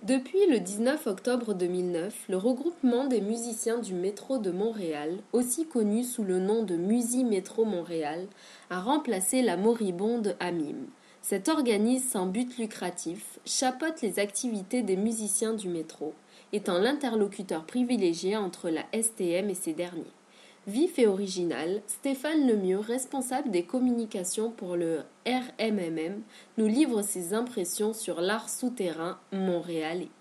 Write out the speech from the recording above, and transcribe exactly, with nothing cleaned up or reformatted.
Depuis le dix-neuf octobre deux mille neuf, le regroupement des musiciens du métro de Montréal, aussi connu sous le nom de Musi Métro Montréal, a remplacé la moribonde A M I M. Cet organisme sans but lucratif chapeaute les activités des musiciens du métro, étant l'interlocuteur privilégié entre la S T M et ces derniers. Vif et original, Stéphane Lemieux, responsable des communications pour le R M M M, nous livre ses impressions sur l'art souterrain montréalais.